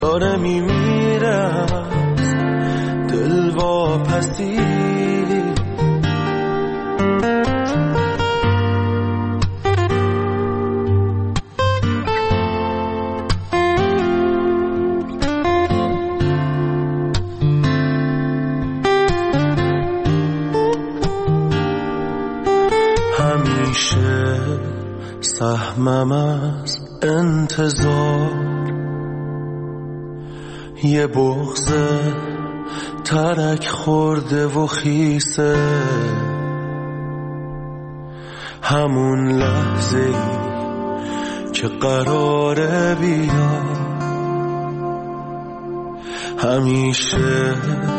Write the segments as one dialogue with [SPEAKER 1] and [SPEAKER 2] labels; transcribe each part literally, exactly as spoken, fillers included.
[SPEAKER 1] داره میمیره دل واپسی، همیشه سهمم از انتظار یه بغض ترک خورده و خیسه، همون لحظه ای که قراره بیا همیشه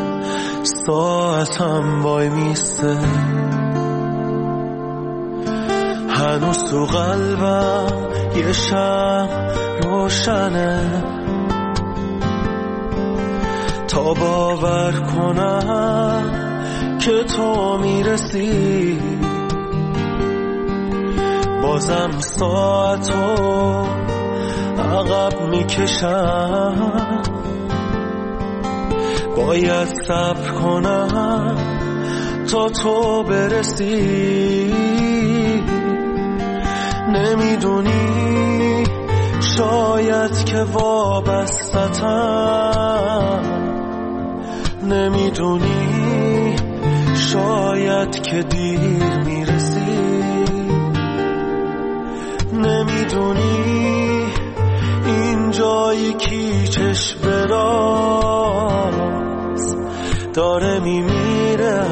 [SPEAKER 1] ساعتم وای میسته، هنوز تو قلبم یه شمع روشنه تا باور کنم که تو میرسی، بازم ساعتو عقب میکشم، باید صبر کنم تا تو برسی، نمیدونی شاید که وابسته‌ام، نمیدونی شاید که دیر میرسی، نمیدونی این جایی کی چشم براز داره میمیره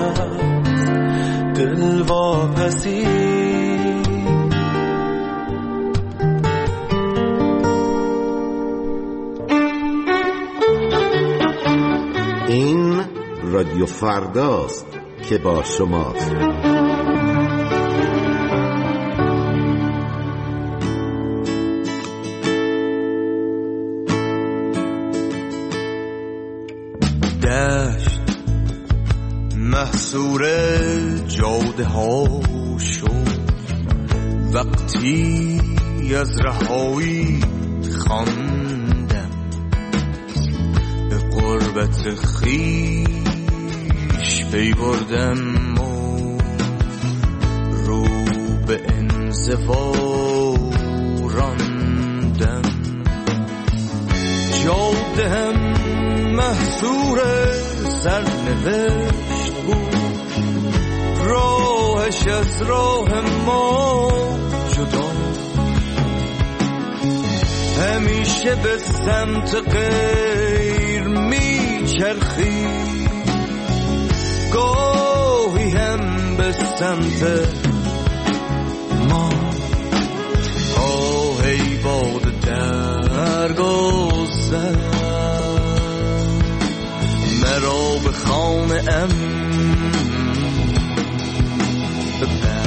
[SPEAKER 1] دل واپسی.
[SPEAKER 2] این رادیو فرداست که با شماست.
[SPEAKER 3] دشت محصور جاده ها شد وقتی از رهایی خواندم، به قربت خویش پی بردم و رو به انزوا راندم. جاده هم محصور سرنوشت بود، راهش از راه ما جدا، همیشه به سمت غیر میچرخی، گاهی هم به سمت ما. آه ای باد درگذر مرا به خانه ام ببر.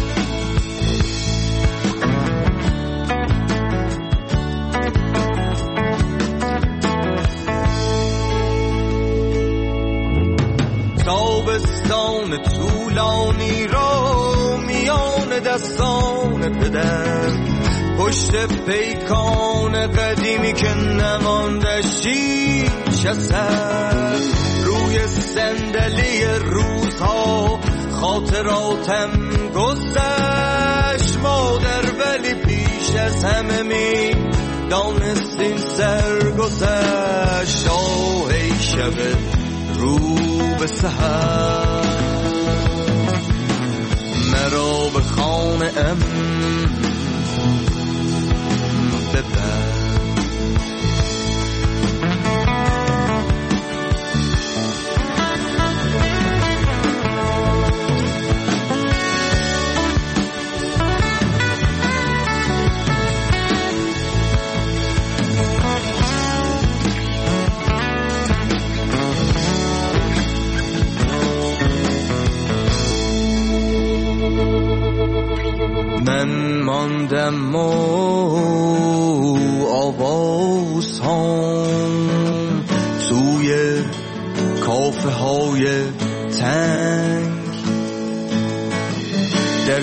[SPEAKER 3] تابستان طولانی را میان دستان پدر، پشت پیکان قدیمی که نماندش هیچ اثر، روی صندلی روزها خاطراتم گذشت مادر، ولی پیش از همه می دانستین سرگذشت. آه ای شب رو به سحر مرا به خانه ام ببر. من ماندم و آواز هم توی کافه های تنگ، در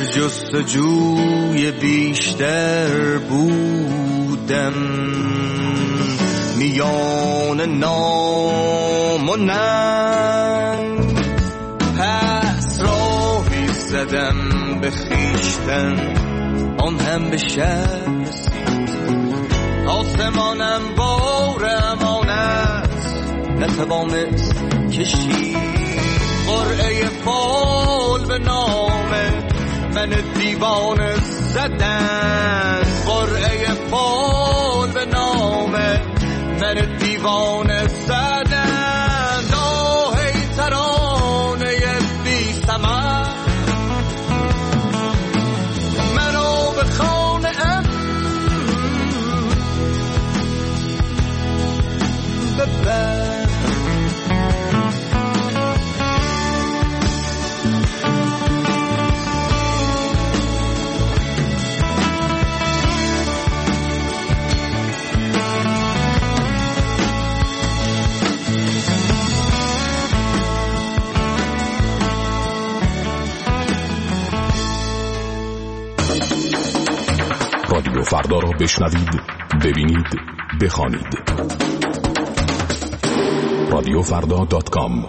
[SPEAKER 3] جستجوی بیشتر بودم، میان نام و ننگ. پس راهی زدم به خیشتن آن هم به شهر رسید. آسمانم بار امانت نتوانست کشید. قرعه فال به نام من دیوانه زدن. قرعه فال به نام من دیوانه زدن. داهی ترانه بی ثمر منو به خانه ام ببر.
[SPEAKER 4] رادیو فردا را بشنوید، ببینید، بخوانید. رادیو فردا دات کام.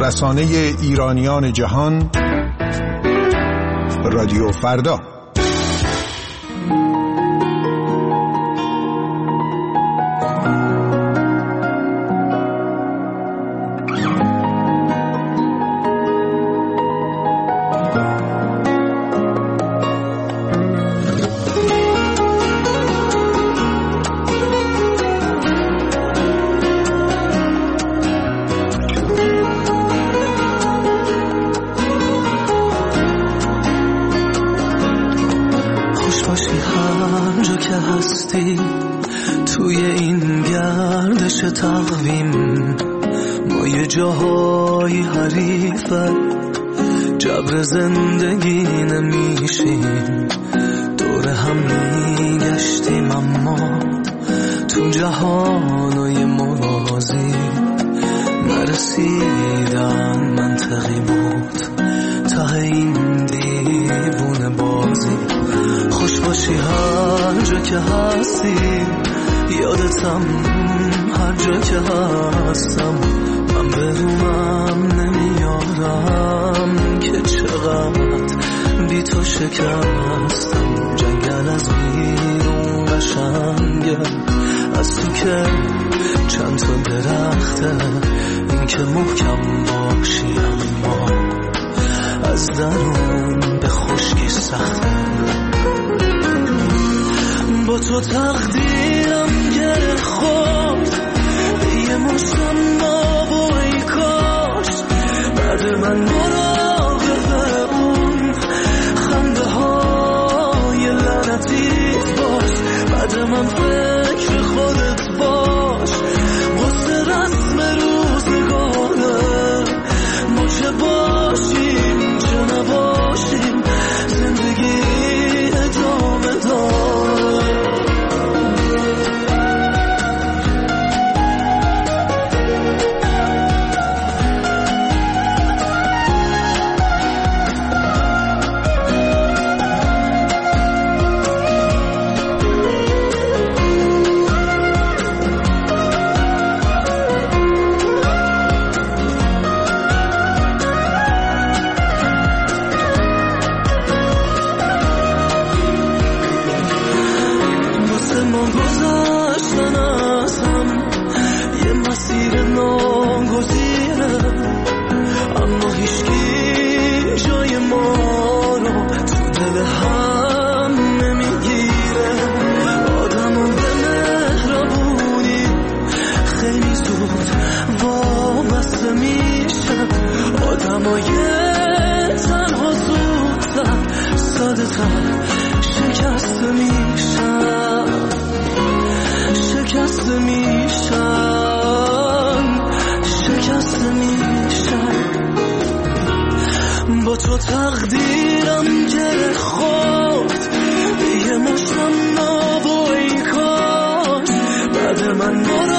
[SPEAKER 5] رسانه ایرانیان جهان، رادیو فردا.
[SPEAKER 1] توی این گردش تقویم ما یه جاهای حریفت جبر زندگی نمیشیم، دور هم میگشتیم اما تو جهانای موازی نرسیدن منطقی بود ته این دیوونه بازی. خوش باشی هر جا که هستی، یادتم هر جا که هستم، من برومم نمیارم که چقدر بی تو شکستم. جنگل از بیرون قشنگه، از تو که چند تا درخته، این که محکم باشی اما از درون به خشکی سخته. با تو تقدیرم گره خورد یه مشتم ما و ای کاش بعد من مراقب اون خنده های لعنتیت باش، بعد من فکر خودت باش، واسه رسم روزگاره ما چه باشیم چه نباشیم زندگی ادامه داره. با تو تقدیرم گره خورد یه مشتم ما و ای کاش بعد من